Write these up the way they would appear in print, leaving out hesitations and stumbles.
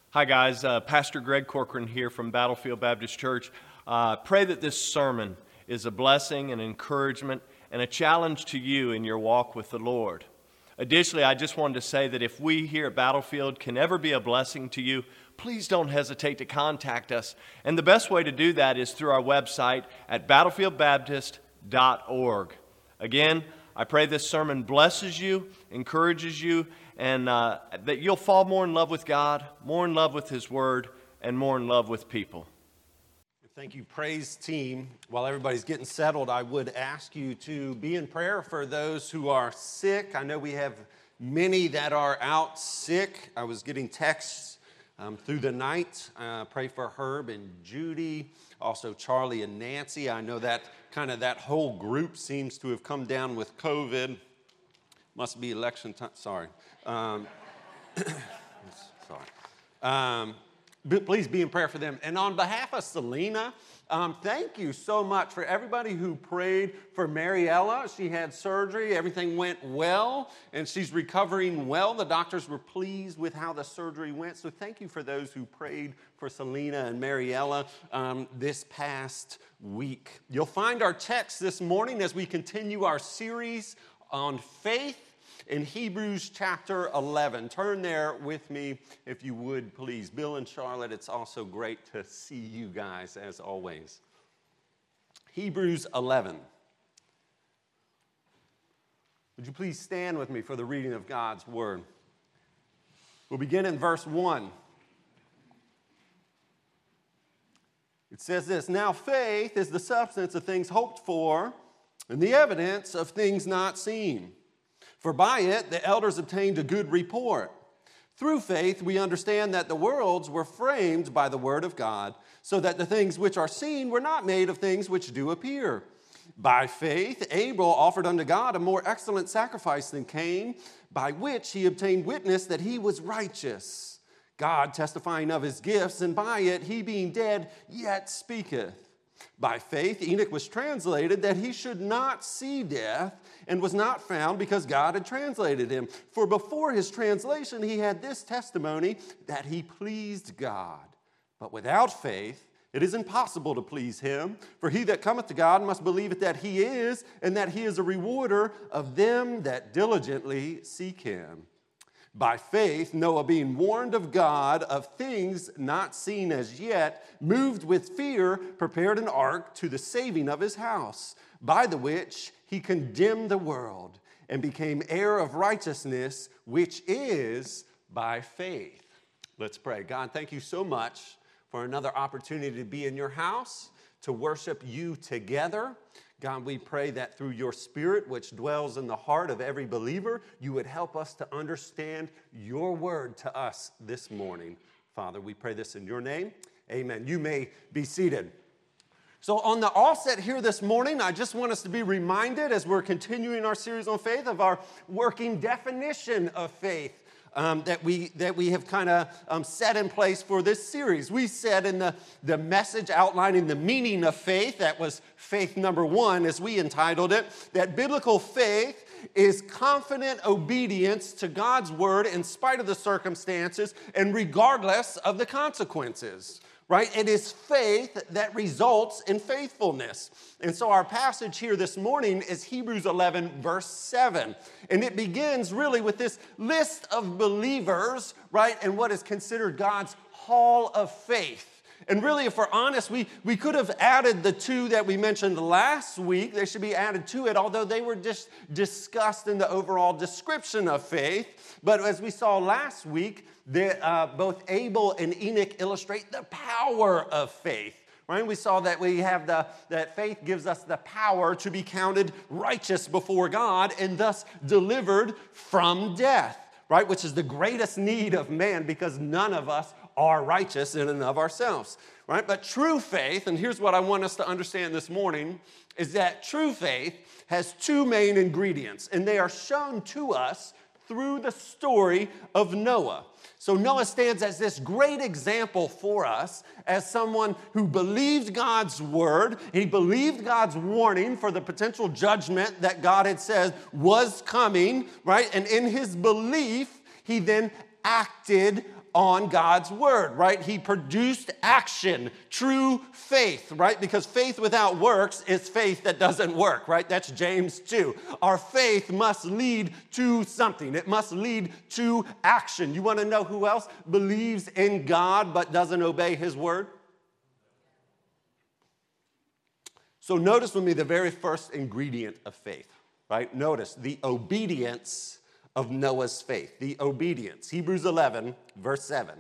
Hi guys, Pastor Greg Corcoran here from Battlefield Baptist Church. Pray that this sermon is a blessing, an encouragement, and a challenge to you in your walk with the Lord. Additionally, I just wanted to say that if we here at Battlefield can ever be a blessing to you, please don't hesitate to contact us. And the best way to do that is through our website at battlefieldbaptist.org. Again, I pray this sermon blesses you, encourages you, and that you'll fall more in love with God, more in love with His Word, and more in love with people. Thank you, praise team. While everybody's getting settled, I would ask you to be in prayer for those who are sick. I know we have many that are out sick. I was getting texts through the night. Pray for Herb and Judy, also Charlie and Nancy. I know that that whole group seems to have come down with COVID. Must be election time. Sorry. Please be in prayer for them. And on behalf of Selena, thank you so much for everybody who prayed for Mariella. She had surgery. Everything went well, and she's recovering well. The doctors were pleased with how the surgery went. So thank you for those who prayed for Selena and Mariella this past week. You'll find our text this morning as we continue our series on faith in Hebrews chapter 11. Turn there with me if you would, please. Bill and Charlotte, it's also great to see you guys as always. Hebrews 11. Would you please stand with me for the reading of God's word? We'll begin in verse 1. It says this: Now faith is the substance of things hoped for and the evidence of things not seen. For by it the elders obtained a good report. Through faith we understand that the worlds were framed by the word of God, so that the things which are seen were not made of things which do appear. By faith Abel offered unto God a more excellent sacrifice than Cain, by which he obtained witness that he was righteous, God testifying of his gifts, and by it he being dead yet speaketh. By faith Enoch was translated that he should not see death, and was not found because God had translated him. For before his translation he had this testimony, that he pleased God. But without faith it is impossible to please him. For he that cometh to God must believe that he is, and that he is a rewarder of them that diligently seek him. By faith, Noah, being warned of God of things not seen as yet, moved with fear, prepared an ark to the saving of his house, by the which he condemned the world, and became heir of righteousness, which is by faith. Let's pray. God, thank you so much for another opportunity to be in your house, to worship you together. God, we pray that through your Spirit, which dwells in the heart of every believer, you would help us to understand your word to us this morning. Father, we pray this in your name. Amen. You may be seated. So on the offset here this morning, I just want us to be reminded as we're continuing our series on faith of our working definition of faith. That we have set in place for this series. We said in the message outlining the meaning of faith, that was faith number 1, as we entitled it, that biblical faith is confident obedience to God's word in spite of the circumstances and regardless of the consequences. Right? It is faith that results in faithfulness. And so our passage here this morning is Hebrews 11, verse 7. And it begins really with this list of believers, right, and what is considered God's hall of faith. And really, if we're honest, we could have added the 2 that we mentioned last week. They should be added to it, although they were just discussed in the overall description of faith. But as we saw last week, both Abel and Enoch illustrate the power of faith. Right? We saw that we have that faith gives us the power to be counted righteous before God and thus delivered from death. Right? Which is the greatest need of man, because none of us are righteous in and of ourselves, right? But true faith, and here's what I want us to understand this morning, is that true faith has 2 main ingredients, and they are shown to us through the story of Noah. So Noah stands as this great example for us as someone who believed God's word. He believed God's warning for the potential judgment that God had said was coming, right? And in his belief, he then acted on God's word, right? He produced action, true faith, right? Because faith without works is faith that doesn't work, right? That's James 2. Our faith must lead to something. It must lead to action. You want to know who else believes in God but doesn't obey his word? So notice with me the very first ingredient of faith, right? Notice the obedience of Noah's faith, the obedience. Hebrews 11, verse 7.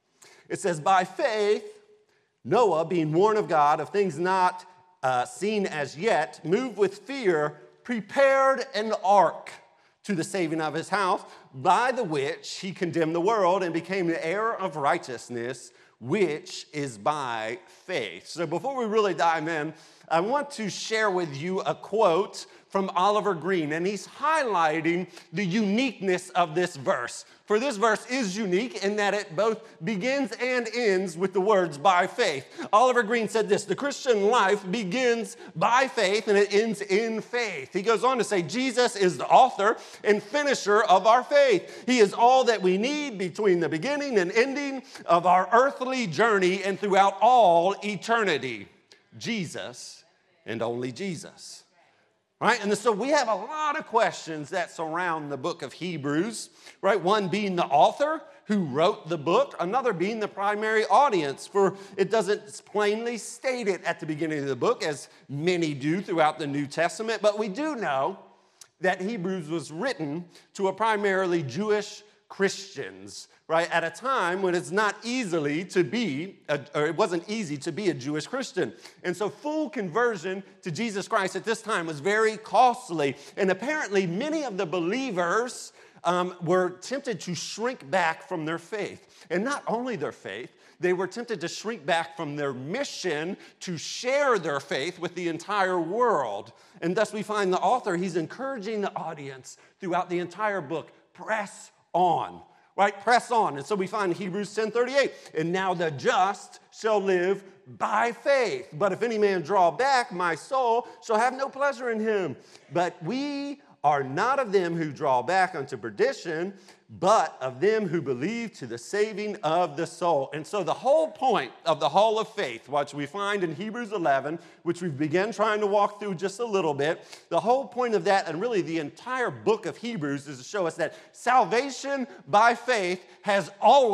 It says, by faith, Noah, being warned of God of things not seen as yet, moved with fear, prepared an ark to the saving of his house, by the which he condemned the world and became the heir of righteousness, which is by faith. So before we really dive in, I want to share with you a quote from Oliver Green, and he's highlighting the uniqueness of this verse. For this verse is unique in that it both begins and ends with the words by faith. Oliver Green said this, the Christian life begins by faith and it ends in faith. He goes on to say, Jesus is the author and finisher of our faith. He is all that we need between the beginning and ending of our earthly journey and throughout all eternity. Jesus and only Jesus. Right? And so we have a lot of questions that surround the book of Hebrews, right? One being the author who wrote the book, another being the primary audience, for it doesn't plainly state it at the beginning of the book, as many do throughout the New Testament, but we do know that Hebrews was written to a primarily Jewish Christians, right, at a time when it's not easily to be, or it wasn't easy to be a Jewish Christian. And so full conversion to Jesus Christ at this time was very costly. And apparently many of the believers were tempted to shrink back from their faith. And not only their faith, they were tempted to shrink back from their mission to share their faith with the entire world. And thus we find the author, he's encouraging the audience throughout the entire book, press on, right? Press on. And so we find Hebrews 10:38, and now the just shall live by faith. But if any man draw back, my soul shall have no pleasure in him. But we are not of them who draw back unto perdition, but of them who believe to the saving of the soul. And so the whole point of the hall of faith, which we find in Hebrews 11, which we've begun trying to walk through just a little bit, the whole point of that, and really the entire book of Hebrews, is to show us that salvation by faith has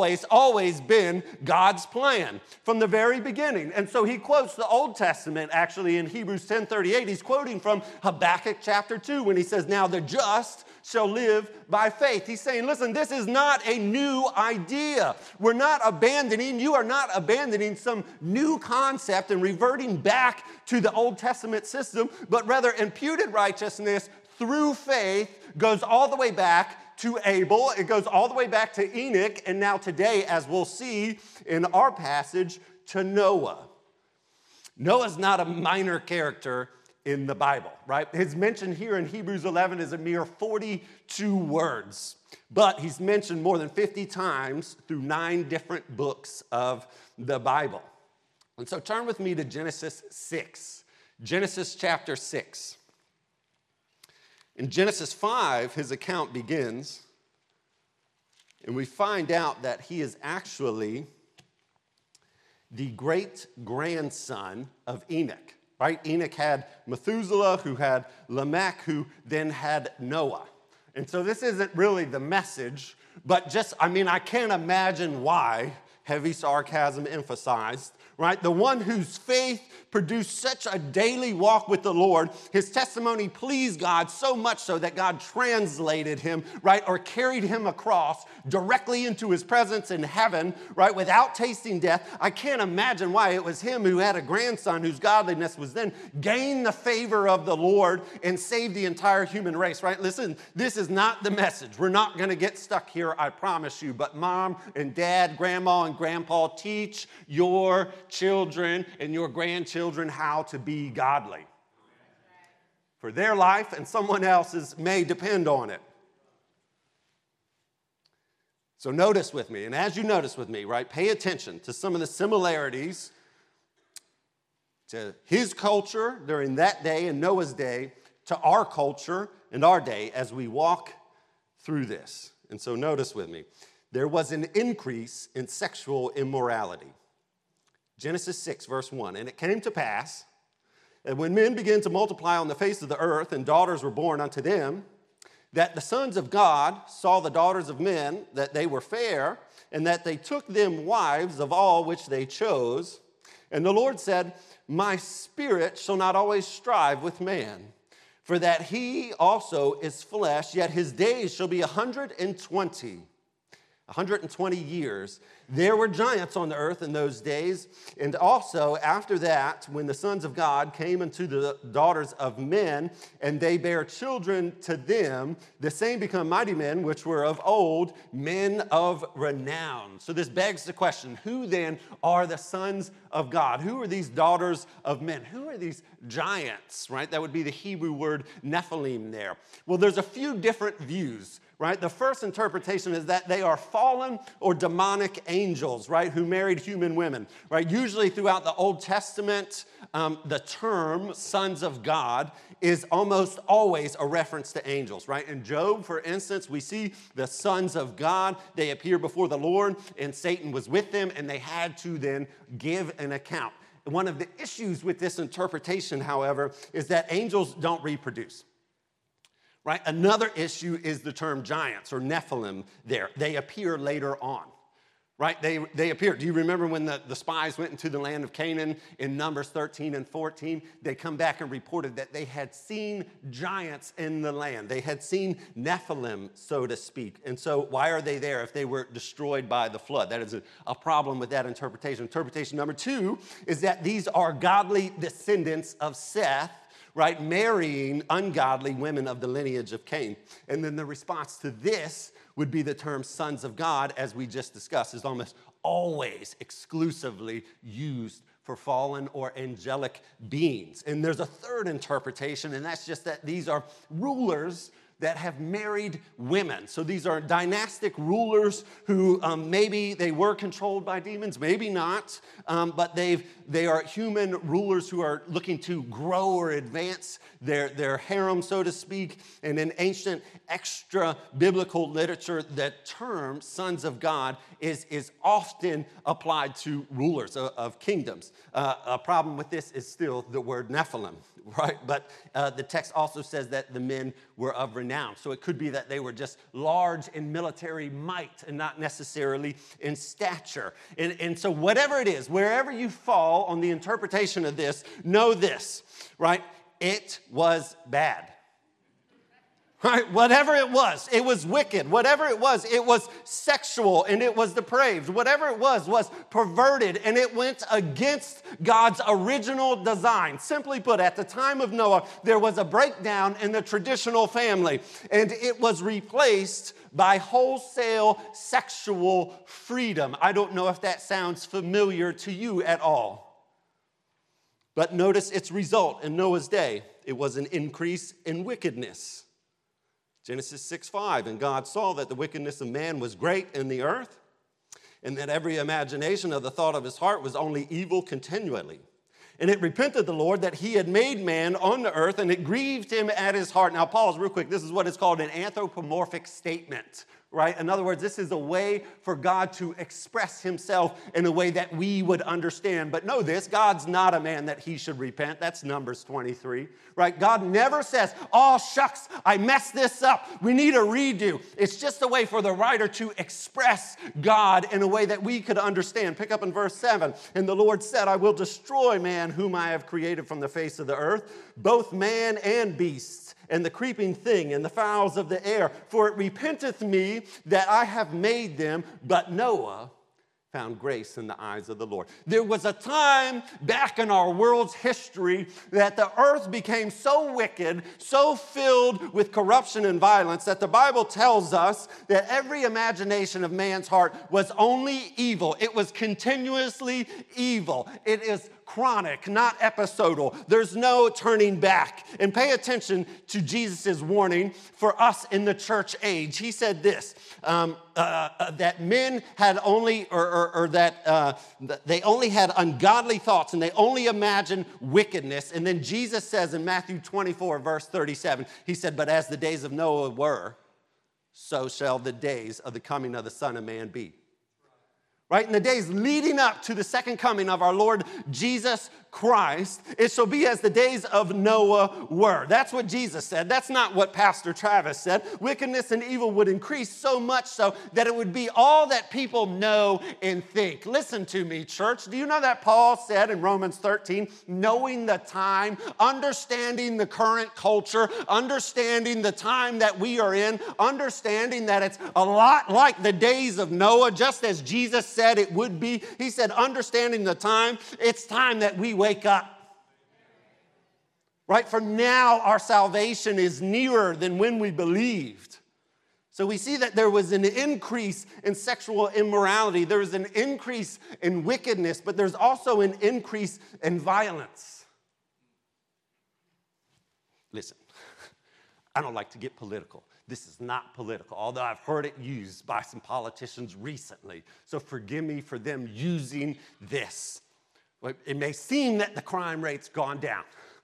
always been God's plan from the very beginning. And so he quotes the Old Testament actually in Hebrews 10:38. He's quoting from Habakkuk chapter 2 when he says, now the just shall live by faith. He's saying, listen, this is not a new idea. We're not abandoning, you are not abandoning some new concept and reverting back to the Old Testament system, but rather imputed righteousness through faith goes all the way back to Abel. It goes all the way back to Enoch, and now today, as we'll see in our passage, to Noah. Noah's not a minor character in the Bible, right? His mention here in Hebrews 11 is a mere 42 words, but he's mentioned more than 50 times through 9 different books of the Bible. And so turn with me to Genesis 6, Genesis chapter 6. In Genesis 5, his account begins, and we find out that he is actually the great-grandson of Enoch. Right? Enoch had Methuselah, who had Lamech, who then had Noah. And so this isn't really the message, but I can't imagine why, heavy sarcasm emphasized, right? The one whose faith produced such a daily walk with the Lord, his testimony pleased God so much so that God translated him, right, or carried him across directly into his presence in heaven, right, without tasting death. I can't imagine why it was him who had a grandson whose godliness was then gained the favor of the Lord and saved the entire human race, right? Listen, this is not the message. We're not going to get stuck here, I promise you. But mom and dad, grandma and grandpa, teach your children and your grandchildren how to be godly. For their life and someone else's may depend on it. So notice with me, and as you notice with me, right, pay attention to some of the similarities to his culture during that day and Noah's day to our culture and our day as we walk through this. And so notice with me. there was an increase in sexual immorality. Genesis 6, verse 1. And it came to pass that when men began to multiply on the face of the earth, and daughters were born unto them, that the sons of God saw the daughters of men, that they were fair, and that they took them wives of all which they chose. And the Lord said, my spirit shall not always strive with man, for that he also is flesh, yet his days shall be 120 years. There were giants on the earth in those days, and also after that, when the sons of God came unto the daughters of men, and they bare children to them, the same become mighty men, which were of old, men of renown. So this begs the question, who then are the sons of God? Who are these daughters of men? Who are these giants, right? That would be the Hebrew word Nephilim there. Well, there's a few different views, right? The first interpretation is that they are fallen or demonic angels, right, who married human women, right? Usually throughout the Old Testament, the term sons of God is almost always a reference to angels, right? In Job, for instance, we see the sons of God. They appear before the Lord, and Satan was with them, and they had to then give an account. One of the issues with this interpretation, however, is that angels don't reproduce. Right? Another issue is the term giants or Nephilim there. They appear later on. Right? They appear. Do you remember when the spies went into the land of Canaan in Numbers 13 and 14? They come back and reported that they had seen giants in the land. They had seen Nephilim, so to speak. And so why are they there if they were destroyed by the flood? That is a problem with that interpretation. Interpretation number 2 is that these are godly descendants of Seth, right, marrying ungodly women of the lineage of Cain. And then the response to this would be the term sons of God, as we just discussed, is almost always exclusively used for fallen or angelic beings. And there's a third interpretation, and that's just that these are rulers that have married women. So these are dynastic rulers who maybe they were controlled by demons, maybe not, but they are human rulers who are looking to grow or advance their harem, so to speak. And in ancient extra-biblical literature, the term sons of God is often applied to rulers of kingdoms. A problem with this is still the word Nephilim, right? But the text also says that the men were of renown. So it could be that they were just large in military might and not necessarily in stature. And so whatever it is, wherever you fall on the interpretation of this, know this, right? It was bad. Right? Whatever it was wicked. Whatever it was sexual and it was depraved. Whatever it was perverted and it went against God's original design. Simply put, at the time of Noah, there was a breakdown in the traditional family, and it was replaced by wholesale sexual freedom. I don't know if that sounds familiar to you at all. But notice its result in Noah's day. It was an increase in wickedness. Genesis 6:5, and God saw that the wickedness of man was great in the earth, and that every imagination of the thought of his heart was only evil continually. And it repented the Lord that he had made man on the earth, and it grieved him at his heart. Now pause real quick. This is what is called an anthropomorphic statement, right? In other words, this is a way for God to express himself in a way that we would understand. But know this, God's not a man that he should repent. That's Numbers 23, right? God never says, oh, shucks, I messed this up. We need a redo. It's just a way for the writer to express God in a way that we could understand. Pick up in verse 7. And the Lord said, I will destroy man whom I have created from the face of the earth, both man and beast, and the creeping thing, and the fowls of the air. For it repenteth me that I have made them, but Noah found grace in the eyes of the Lord. There was a time back in our world's history that the earth became so wicked, so filled with corruption and violence, that the Bible tells us that every imagination of man's heart was only evil. It was continuously evil. It is chronic, not episodal. There's no turning back. And pay attention to Jesus' warning for us in the church age. He said this, that men had only, they only had ungodly thoughts and they only imagined wickedness. And then Jesus says in Matthew 24, verse 37, he said, but as the days of Noah were, so shall the days of the coming of the Son of Man be. Right? In the days leading up to the second coming of our Lord Jesus Christ, it shall be as the days of Noah were. That's what Jesus said. That's not what Pastor Travis said. Wickedness and evil would increase so much so that it would be all that people know and think. Listen to me, church. Do you know that Paul said in Romans 13, knowing the time, understanding the current culture, understanding the time that we are in, understanding that it's a lot like the days of Noah, just as Jesus said it would be. He said, understanding the time, it's time that we wake up. Right? For now, our salvation is nearer than when we believed. So we see that there was an increase in sexual immorality. There was an increase in wickedness, but there's also an increase in violence. Listen, I don't like to get political. This is not political, although I've heard it used by some politicians recently. So forgive me for them using this. It may seem that the crime rate's gone down.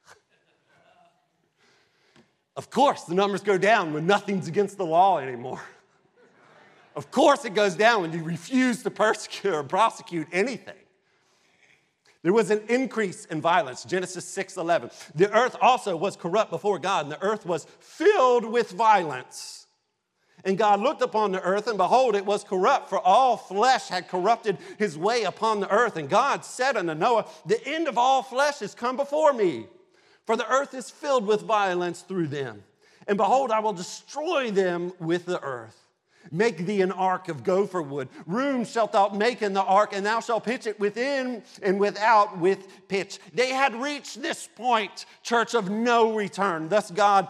Of course, the numbers go down when nothing's against the law anymore. Of course, it goes down when you refuse to persecute or prosecute anything. There was an increase in violence, Genesis 6:11. The earth also was corrupt before God, and the earth was filled with violence. And God looked upon the earth, and behold, it was corrupt, for all flesh had corrupted his way upon the earth. And God said unto Noah, the end of all flesh is come before me, for the earth is filled with violence through them. And behold, I will destroy them with the earth. Make thee an ark of gopher wood. Room shalt thou make in the ark, and thou shalt pitch it within and without with pitch. They had reached this point, church, of no return. Thus God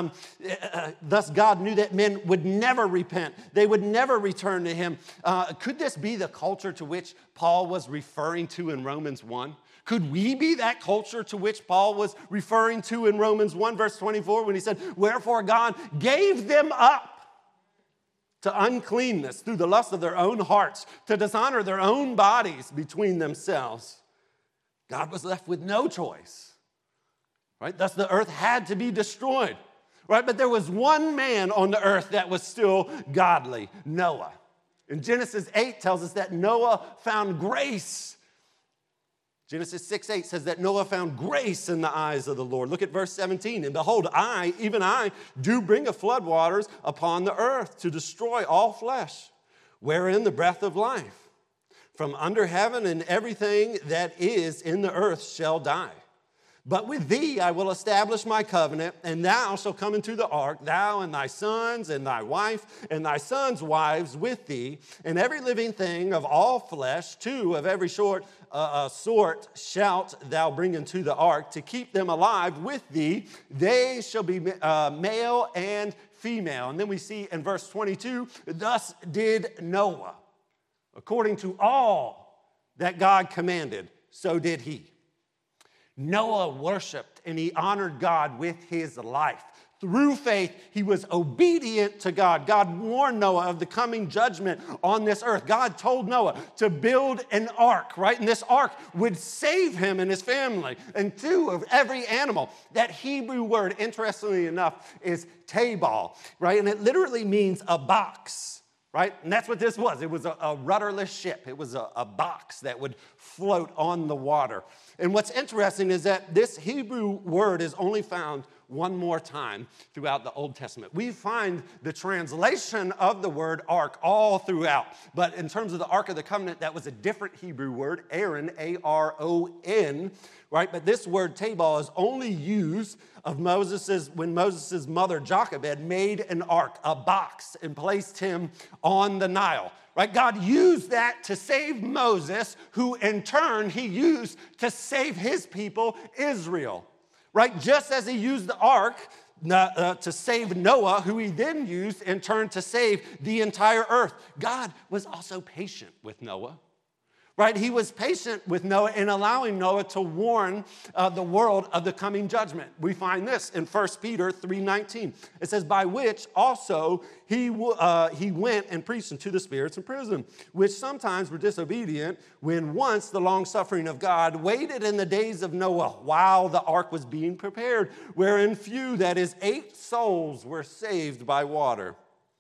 knew that men would never repent. They would never return to him. Could this be the culture to which Paul was referring to in Romans 1? Could we be that culture to which Paul was referring to in Romans 1, verse 24, when he said, wherefore God gave them up to uncleanness through the lust of their own hearts, to dishonor their own bodies between themselves. God was left with no choice, right? Thus the earth had to be destroyed, right? But there was one man on the earth that was still godly, Noah. And Genesis 8 tells us that Noah found grace. Genesis 6:8 says that Noah found grace in the eyes of the Lord. Look at verse 17. And behold, even I, do bring a flood waters upon the earth to destroy all flesh, wherein the breath of life from under heaven, and everything that is in the earth shall die. But with thee I will establish my covenant, and thou shalt come into the ark, thou and thy sons and thy wife and thy sons' wives with thee, and every living thing of all flesh, too, of every sort shalt thou bring into the ark, to keep them alive with thee. They shall be male and female. And then we see in verse 22, thus did Noah. According to all that God commanded, so did he. Noah worshiped and he honored God with his life. Through faith, he was obedient to God. God warned Noah of the coming judgment on this earth. God told Noah to build an ark, right? And this ark would save him and his family and two of every animal. That Hebrew word, interestingly enough, is tabal, right? And it literally means a box. Right? And that's what this was. It was a rudderless ship. It was a box that would float on the water. And what's interesting is that this Hebrew word is only found one more time throughout the Old Testament. We find the translation of the word ark all throughout. But in terms of the Ark of the Covenant, that was a different Hebrew word, Aaron, A-R-O-N, right? But this word tabal is only used of when Moses' mother Jochebed made an ark, a box, and placed him on the Nile. Right? God used that to save Moses, who in turn he used to save his people, Israel. Right? Just as he used the ark to save Noah, who he then used in turn to save the entire earth. God was also patient with Noah. Right? He was patient with Noah in allowing Noah to warn the world of the coming judgment. We find this in 1 Peter 3:19. It says, by which also he went and preached unto the spirits in prison, which sometimes were disobedient, when once the long-suffering of God waited in the days of Noah while the ark was being prepared, wherein few, that is 8 souls, were saved by water.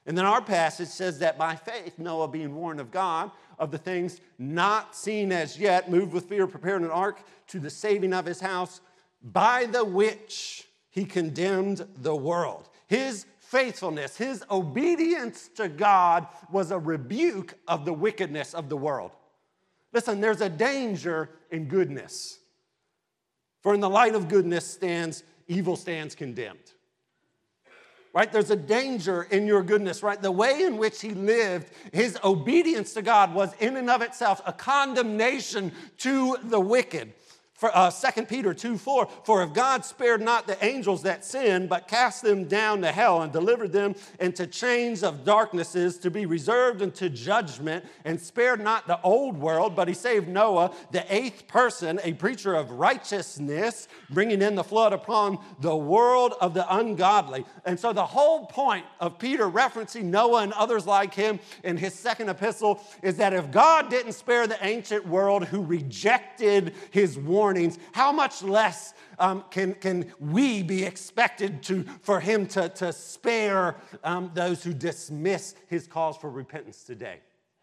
And then our passage says that by faith, Noah, being warned of God, of the things not seen as yet, moved with fear, prepared an ark to the saving of his house, by the which he condemned the world. His faithfulness, his obedience to God was a rebuke of the wickedness of the world. Listen, there's a danger in goodness. For in the light of goodness evil stands condemned. Right? There's a danger in your goodness, right? The way in which he lived, his obedience to God was in and of itself a condemnation to the wicked. For 2 Peter 2:4, for if God spared not the angels that sinned, but cast them down to hell and delivered them into chains of darknesses to be reserved unto judgment, and spared not the old world, but he saved Noah, the eighth person, a preacher of righteousness, bringing in the flood upon the world of the ungodly. And so the whole point of Peter referencing Noah and others like him in his second epistle is that if God didn't spare the ancient world who rejected his warning, how much less can we be expected for him to spare those who dismiss his calls for repentance today?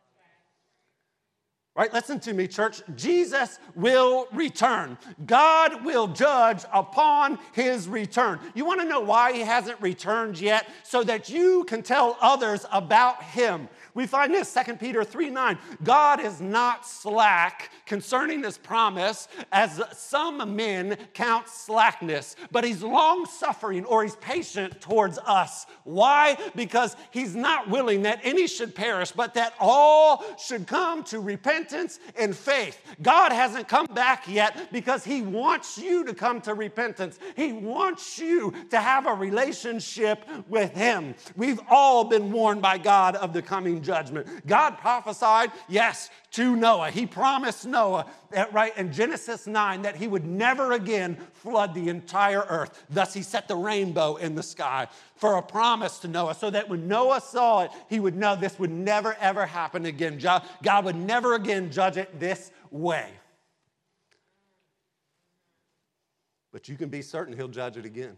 Right? Listen to me, church. Jesus will return. God will judge upon his return. You want to know why he hasn't returned yet? So that you can tell others about him. We find this, 2 Peter 3:9. God is not slack concerning his promise, as some men count slackness, but he's long-suffering, or he's patient towards us. Why? Because he's not willing that any should perish, but that all should come to repentance and faith. God hasn't come back yet because he wants you to come to repentance. He wants you to have a relationship with him. We've all been warned by God of the coming judgment. God prophesied, yes, to Noah. He promised Noah, right, in Genesis 9, that he would never again flood the entire earth. Thus, he set the rainbow in the sky for a promise to Noah, so that when Noah saw it, he would know this would never, ever happen again. God would never again judge it this way. But you can be certain he'll judge it again.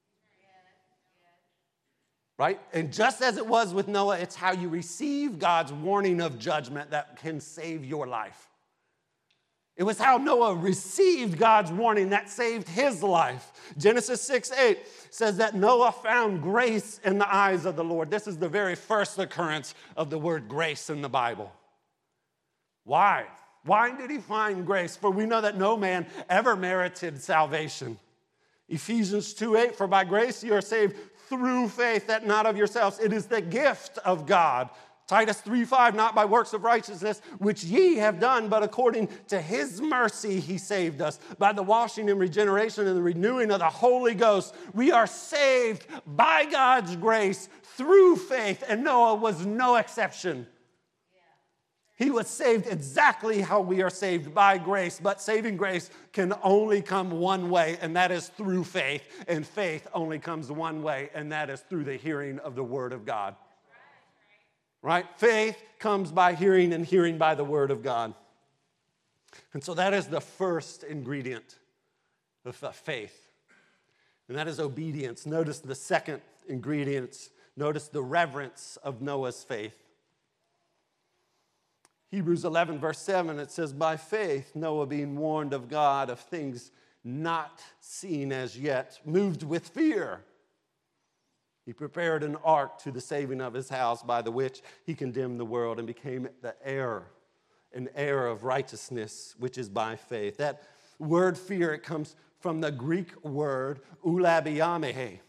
Right? And just as it was with Noah, it's how you receive God's warning of judgment that can save your life. It was how Noah received God's warning that saved his life. Genesis 6:8 says that Noah found grace in the eyes of the Lord. This is the very first occurrence of the word grace in the Bible. Why? Why did he find grace? For we know that no man ever merited salvation. Ephesians 2:8, for by grace you are saved through faith, that not of yourselves. It is the gift of God. Titus 3:5, not by works of righteousness, which ye have done, but according to his mercy he saved us. By the washing and regeneration and the renewing of the Holy Ghost, we are saved by God's grace through faith, and Noah was no exception. He was saved exactly how we are saved, by grace. But saving grace can only come one way, and that is through faith. And faith only comes one way, and that is through the hearing of the word of God. Right? Faith comes by hearing, and hearing by the word of God. And so that is the first ingredient of faith. And that is obedience. Notice the second ingredient. Notice the reverence of Noah's faith. Hebrews 11, verse 7, it says, by faith, Noah, being warned of God of things not seen as yet, moved with fear, he prepared an ark to the saving of his house, by the which he condemned the world and became the heir, an heir of righteousness, which is by faith. That word fear, it comes from the Greek word ulabiamehe.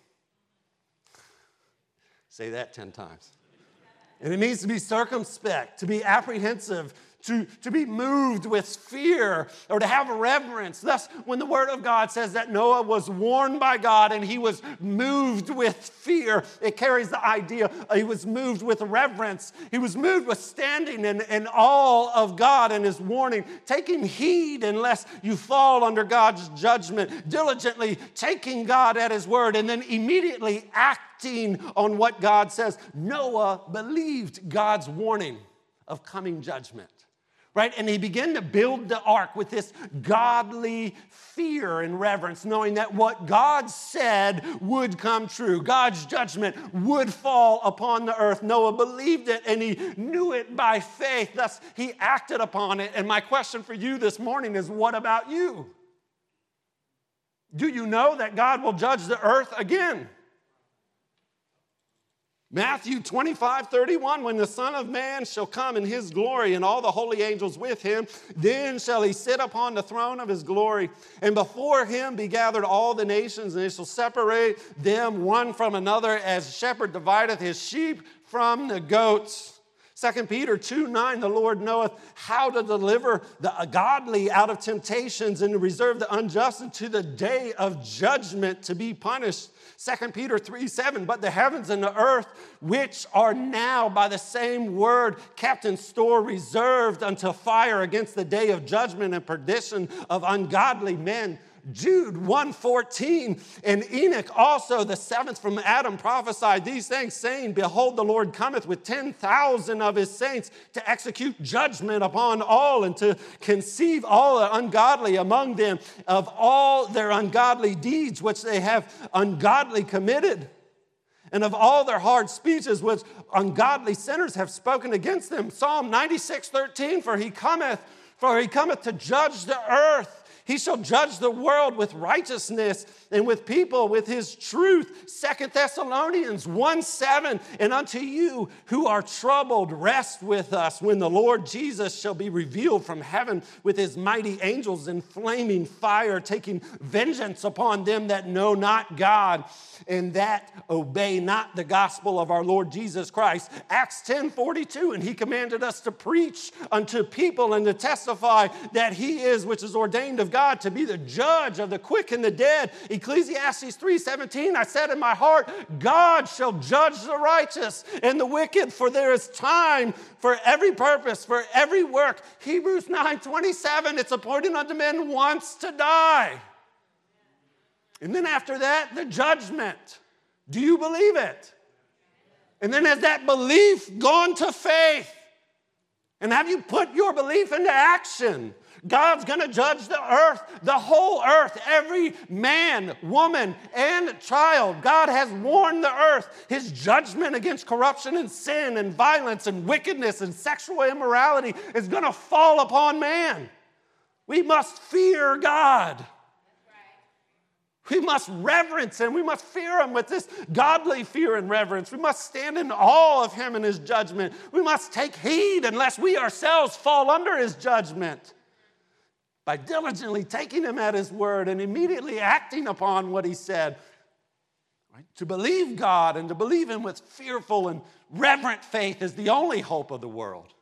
Say that 10 times. And it means to be circumspect, to be apprehensive, to be moved with fear, or to have reverence. Thus, when the Word of God says that Noah was warned by God and he was moved with fear, it carries the idea he was moved with reverence. He was moved with standing in awe of God and his warning, taking heed unless you fall under God's judgment, diligently taking God at his word, and then immediately acting on what God says. Noah believed God's warning of coming judgment. right? And he began to build the ark with this godly fear and reverence, knowing that what God said would come true. God's judgment would fall upon the earth. Noah believed it, and he knew it by faith. Thus, he acted upon it. And my question for you this morning is, what about you? Do you know that God will judge the earth again? Matthew 25:31, when the Son of Man shall come in his glory and all the holy angels with him, then shall he sit upon the throne of his glory. And before him be gathered all the nations, and he shall separate them one from another, as a shepherd divideth his sheep from the goats. 2 Peter 2:9, the Lord knoweth how to deliver the godly out of temptations and to reserve the unjust unto the day of judgment to be punished. 2 Peter 3:7, but the heavens and the earth, which are now by the same word kept in store, reserved unto fire against the day of judgment and perdition of ungodly men. Jude 1:14, and Enoch also, the seventh from Adam, prophesied these things, saying, behold, the Lord cometh with 10,000 of his saints to execute judgment upon all and to conceive all the ungodly among them of all their ungodly deeds which they have ungodly committed, and of all their hard speeches which ungodly sinners have spoken against them. Psalm 96:13, for he cometh to judge the earth. He shall judge the world with righteousness and with people with his truth. 2 Thessalonians 1:7, and unto you who are troubled, rest with us when the Lord Jesus shall be revealed from heaven with his mighty angels in flaming fire, taking vengeance upon them that know not God and that obey not the gospel of our Lord Jesus Christ. Acts 10:42, and he commanded us to preach unto people and to testify that he is which is ordained of God to be the judge of the quick and the dead. Ecclesiastes 3:17, I said in my heart, God shall judge the righteous and the wicked, for there is time for every purpose, for every work. Hebrews 9:27, it's appointed unto men once to die. And then after that, the judgment. Do you believe it? And then has that belief gone to faith? And have you put your belief into action? God's going to judge the earth, the whole earth, every man, woman, and child. God has warned the earth. His judgment against corruption and sin and violence and wickedness and sexual immorality is going to fall upon man. We must fear God. We must reverence him. We must fear him with this godly fear and reverence. We must stand in awe of him and his judgment. We must take heed unless we ourselves fall under his judgment by diligently taking him at his word and immediately acting upon what he said. Right? To believe God and to believe him with fearful and reverent faith is the only hope of the world.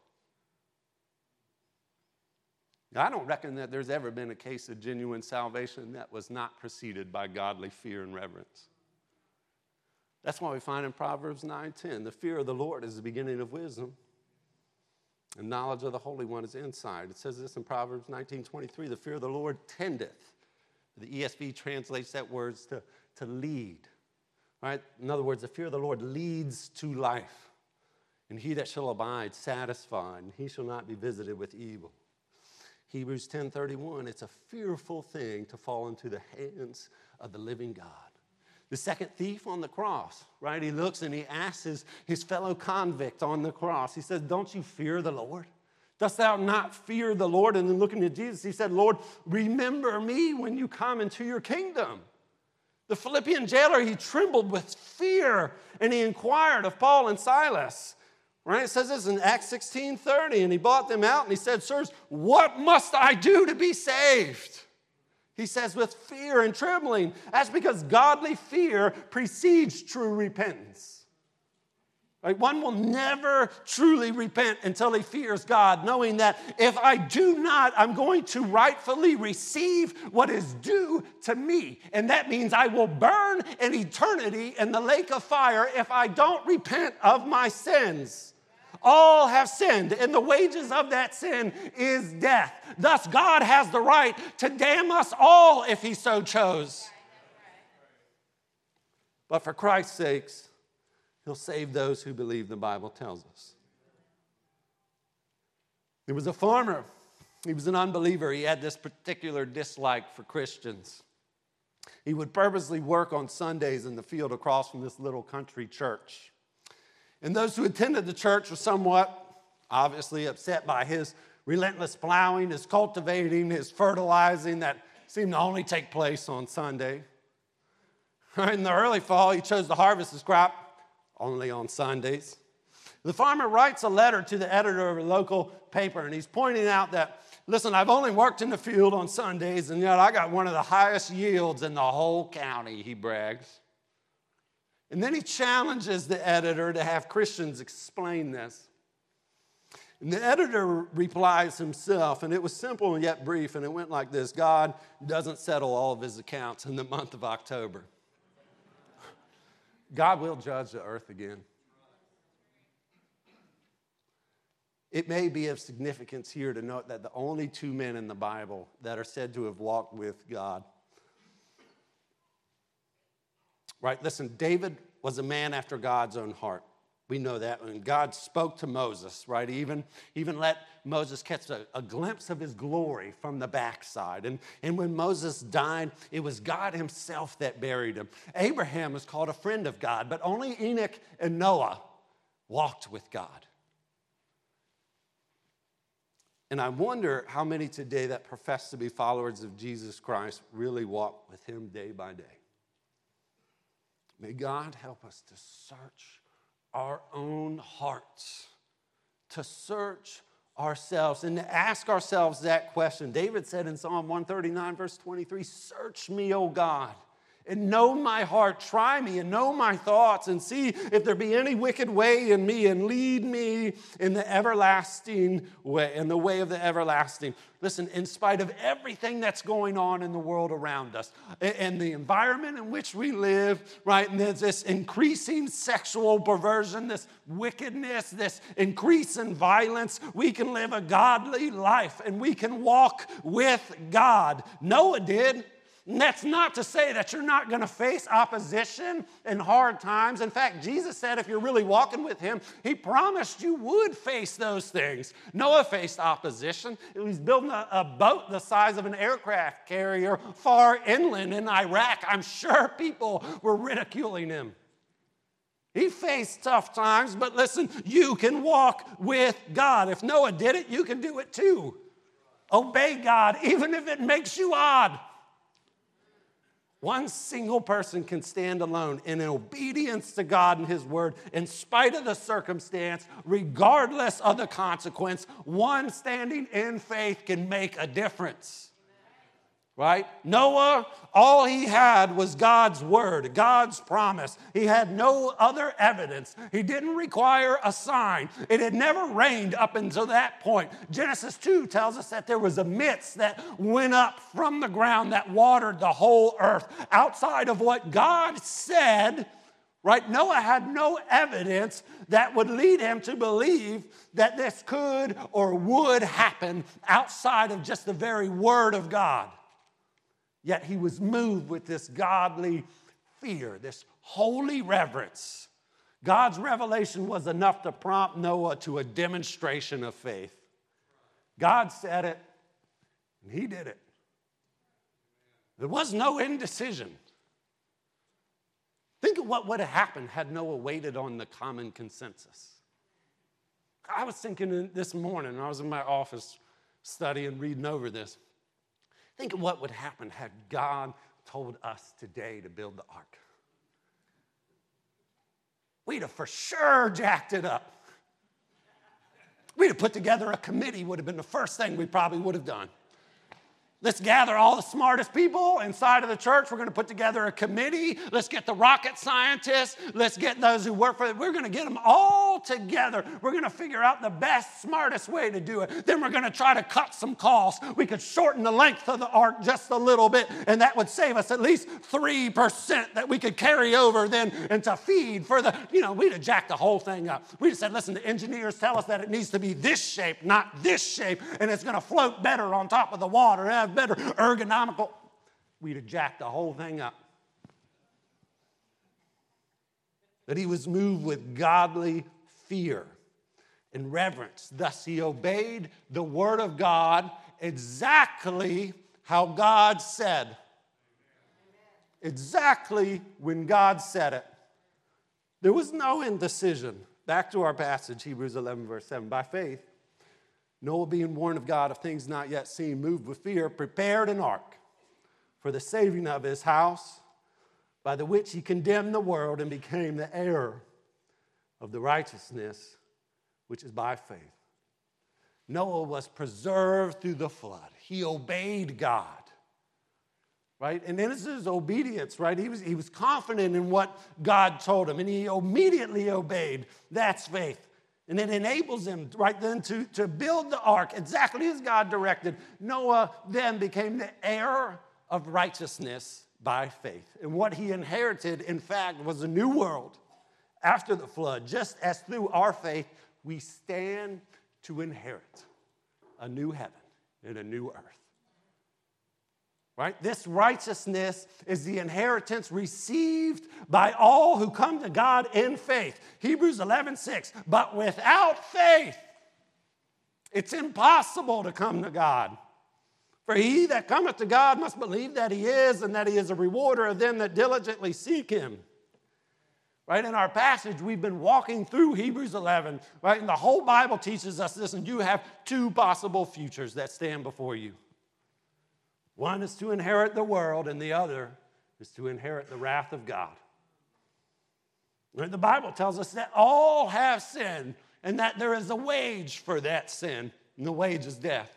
Now, I don't reckon that there's ever been a case of genuine salvation that was not preceded by godly fear and reverence. That's why we find in Proverbs 9:10, the fear of the Lord is the beginning of wisdom, and knowledge of the Holy One is insight. It says this in Proverbs 19:23, the fear of the Lord tendeth. The ESV translates that word to lead. Right? In other words, the fear of the Lord leads to life. And he that shall abide satisfied, and he shall not be visited with evil. Hebrews 10:31, it's a fearful thing to fall into the hands of the living God. The second thief on the cross, right? He looks and he asks his fellow convict on the cross. He says, don't you fear the Lord? Dost thou not fear the Lord? And then looking at Jesus, he said, Lord, remember me when you come into your kingdom. The Philippian jailer, he trembled with fear and he inquired of Paul and Silas. Right? It says this in Acts 16:30, and he brought them out and he said, sirs, what must I do to be saved? He says, with fear and trembling. That's because godly fear precedes true repentance. Right? One will never truly repent until he fears God, knowing that if I do not, I'm going to rightfully receive what is due to me. And that means I will burn an eternity in the lake of fire if I don't repent of my sins. All have sinned, and the wages of that sin is death. Thus, God has the right to damn us all if he so chose. But for Christ's sakes, he'll save those who believe, the Bible tells us. He was a farmer. He was an unbeliever. He had this particular dislike for Christians. He would purposely work on Sundays in the field across from this little country church. And those who attended the church were somewhat, obviously, upset by his relentless plowing, his cultivating, his fertilizing that seemed to only take place on Sunday. In the early fall, he chose to harvest his crop only on Sundays. The farmer writes a letter to the editor of a local paper, and he's pointing out that, listen, I've only worked in the field on Sundays, and yet I got one of the highest yields in the whole county, he brags. And then he challenges the editor to have Christians explain this. And the editor replies himself, and it was simple and yet brief, and it went like this: God doesn't settle all of his accounts in the month of October. God will judge the earth again. It may be of significance here to note that the only two men in the Bible that are said to have walked with God. Right, listen, David was a man after God's own heart. We know that. And God spoke to Moses, right? He even let Moses catch a glimpse of his glory from the backside. And when Moses died, it was God himself that buried him. Abraham was called a friend of God, but only Enoch and Noah walked with God. And I wonder how many today that profess to be followers of Jesus Christ really walk with him day by day. May God help us to search our own hearts, to search ourselves and to ask ourselves that question. David said in Psalm 139, verse 23, "Search me, O God, and know my heart. Try me and know my thoughts, and see if there be any wicked way in me, and lead me in the everlasting way, in the way of the everlasting." Listen, in spite of everything that's going on in the world around us and the environment in which we live, right, and there's this increasing sexual perversion, this wickedness, this increase in violence, we can live a godly life and we can walk with God. Noah did. And that's not to say that you're not going to face opposition and hard times. In fact, Jesus said if you're really walking with him, he promised you would face those things. Noah faced opposition. He was building a boat the size of an aircraft carrier far inland in Iraq. I'm sure people were ridiculing him. He faced tough times, but listen, you can walk with God. If Noah did it, you can do it too. Obey God, even if it makes you odd. One single person can stand alone in obedience to God and his word, in spite of the circumstance, regardless of the consequence. One standing in faith can make a difference. Right? Noah, all he had was God's word, God's promise. He had no other evidence. He didn't require a sign. It had never rained up until that point. Genesis 2 tells us that there was a mist that went up from the ground that watered the whole earth. Outside of what God said, right, Noah had no evidence that would lead him to believe that this could or would happen outside of just the very word of God. Yet he was moved with this godly fear, this holy reverence. God's revelation was enough to prompt Noah to a demonstration of faith. God said it, and he did it. There was no indecision. Think of what would have happened had Noah waited on the common consensus. I was thinking this morning, I was in my office studying, reading over this. Think of what would happen had God told us today to build the ark. We'd have for sure jacked it up. We'd have put together a committee, would have been the first thing we probably would have done. Let's gather all the smartest people inside of the church. We're going to put together a committee. Let's get the rocket scientists. Let's get those who work for it. We're going to get them all together. We're going to figure out the best, smartest way to do it. Then we're going to try to cut some costs. We could shorten the length of the ark just a little bit, and that would save us at least 3% that we could carry over then and to feed for the, we'd have jacked the whole thing up. We just said, listen, the engineers tell us that it needs to be this shape, not this shape, and it's going to float better on top of the water and have better ergonomical. We'd have jacked the whole thing up. But he was moved with godly fear. and reverence. Thus he obeyed the word of God exactly how God said. Exactly when God said it. There was no indecision. Back to our passage, Hebrews 11, verse 7. By faith, Noah, being warned of God of things not yet seen, moved with fear, prepared an ark for the saving of his house, by the which he condemned the world and became the heir of the righteousness which is by faith. Noah was preserved through the flood. He obeyed God. Right? And in his obedience, right? He was confident in what God told him, and he immediately obeyed. That's faith. And it enables him right then to build the ark exactly as God directed. Noah then became the heir of righteousness by faith. And what he inherited, in fact, was a new world after the flood. Just as through our faith, we stand to inherit a new heaven and a new earth. Right? This righteousness is the inheritance received by all who come to God in faith. Hebrews 11:6. But without faith, it's impossible to come to God. For he that cometh to God must believe that he is, and that he is a rewarder of them that diligently seek him. Right? In our passage, we've been walking through Hebrews 11. Right? And the whole Bible teaches us this, and you have two possible futures that stand before you. One is to inherit the world, and the other is to inherit the wrath of God. The Bible tells us that all have sinned, and that there is a wage for that sin, and the wage is death.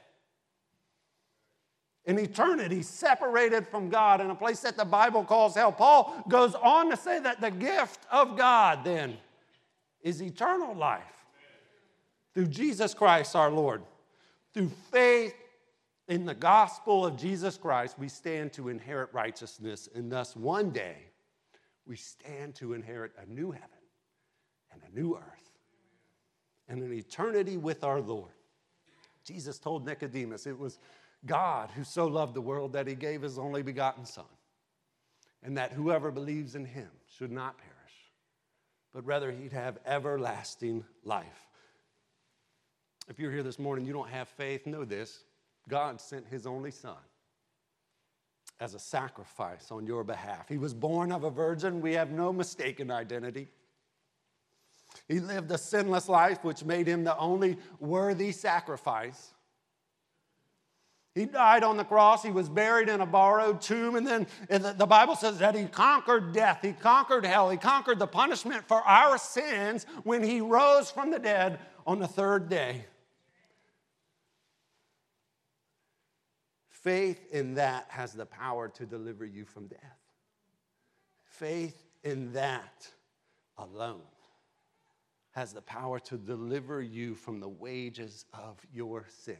In eternity, separated from God in a place that the Bible calls hell. Paul goes on to say that the gift of God, then, is eternal life through Jesus Christ our Lord. Through faith in the gospel of Jesus Christ, we stand to inherit righteousness, and thus one day we stand to inherit a new heaven and a new earth and an eternity with our Lord. Jesus told Nicodemus it was God who so loved the world that he gave his only begotten Son, and that whoever believes in him should not perish, but rather he'd have everlasting life. If you're here this morning, you don't have faith, know this. God sent his only Son as a sacrifice on your behalf. He was born of a virgin. We have no mistaken identity. He lived a sinless life, which made him the only worthy sacrifice. He died on the cross. He was buried in a borrowed tomb. And then the Bible says that he conquered death. He conquered hell. He conquered the punishment for our sins when he rose from the dead on the third day. Faith in that has the power to deliver you from death. Faith in that alone has the power to deliver you from the wages of your sin,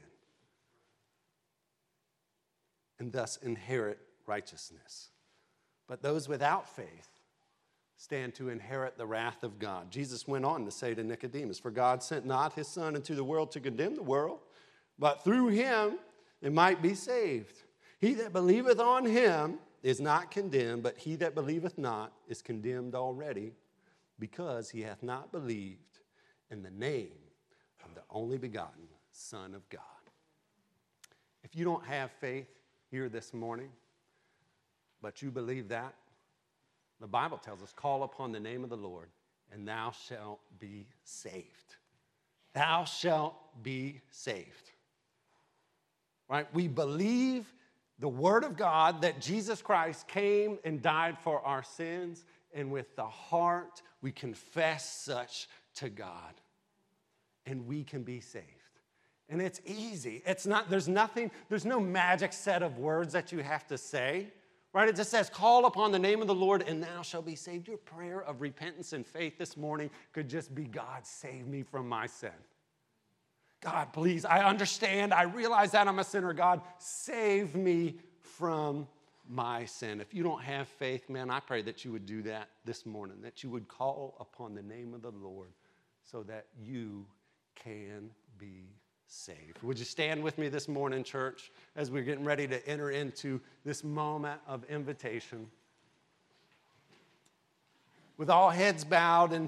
and thus inherit righteousness. But those without faith stand to inherit the wrath of God. Jesus went on to say to Nicodemus, for God sent not his Son into the world to condemn the world, but through him it might be saved. He that believeth on him is not condemned, but he that believeth not is condemned already, because he hath not believed in the name of the only begotten Son of God. If you don't have faith here this morning, but you believe that, the Bible tells us, call upon the name of the Lord, and thou shalt be saved. Thou shalt be saved. Right? We believe the word of God that Jesus Christ came and died for our sins, and with the heart we confess such to God, and we can be saved. And it's easy. There's no magic set of words that you have to say. Right? It just says, call upon the name of the Lord and thou shalt be saved. Your prayer of repentance and faith this morning could just be, God, save me from my sin. God, please, I understand. I realize that I'm a sinner. God, save me from my sin. If you don't have faith, man, I pray that you would do that this morning, that you would call upon the name of the Lord so that you can be saved. Would you stand with me this morning, church, as we're getting ready to enter into this moment of invitation? With all heads bowed and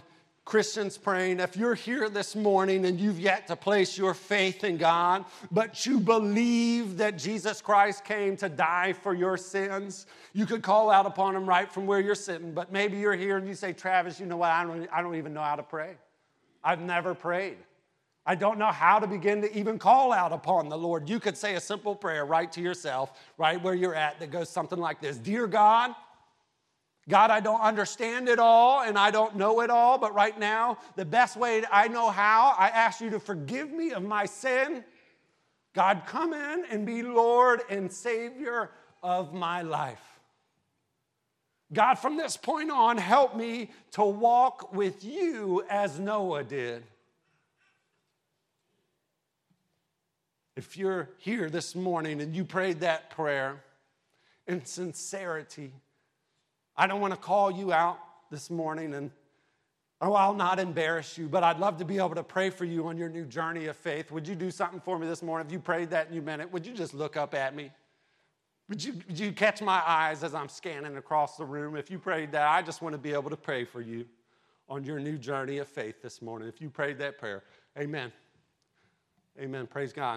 Christians praying, if you're here this morning and you've yet to place your faith in God, but you believe that Jesus Christ came to die for your sins, you could call out upon him right from where you're sitting. But maybe you're here and you say, Travis, you know what? I don't even know how to pray. I've never prayed. I don't know how to begin to even call out upon the Lord. You could say a simple prayer right to yourself, right where you're at, that goes something like this. Dear God, I don't understand it all and I don't know it all, but right now, the best way I know how, I ask you to forgive me of my sin. God, come in and be Lord and Savior of my life. God, from this point on, help me to walk with you as Noah did. If you're here this morning and you prayed that prayer in sincerity, I don't want to call you out this morning and I'll not embarrass you, but I'd love to be able to pray for you on your new journey of faith. Would you do something for me this morning? If you prayed that and you meant it, would you just look up at me? Would you catch my eyes as I'm scanning across the room? If you prayed that, I just want to be able to pray for you on your new journey of faith this morning. If you prayed that prayer, amen. Amen. Praise God.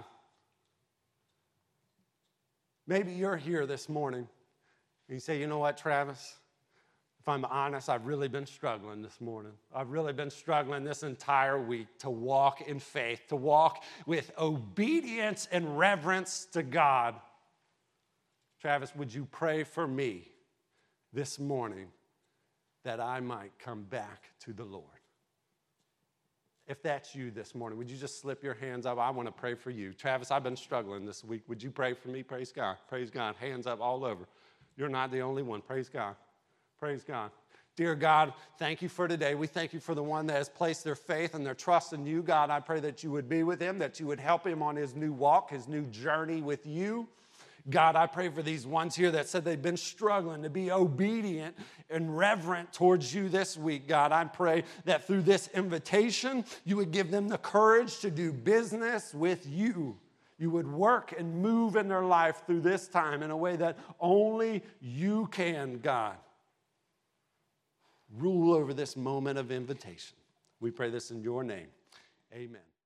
Maybe you're here this morning and you say, you know what, Travis? If I'm honest, I've really been struggling this morning. I've really been struggling this entire week to walk in faith, to walk with obedience and reverence to God. Travis, would you pray for me this morning that I might come back to the Lord? If that's you this morning, would you just slip your hands up? I want to pray for you. Travis, I've been struggling this week. Would you pray for me? Praise God. Praise God. Hands up all over. You're not the only one. Praise God. Praise God. Dear God, thank you for today. We thank you for the one that has placed their faith and their trust in you. God, I pray that you would be with him, that you would help him on his new walk, his new journey with you. God, I pray for these ones here that said they've been struggling to be obedient and reverent towards you this week. God, I pray that through this invitation, you would give them the courage to do business with you. You would work and move in their life through this time in a way that only you can, God. Rule over this moment of invitation. We pray this in your name. Amen.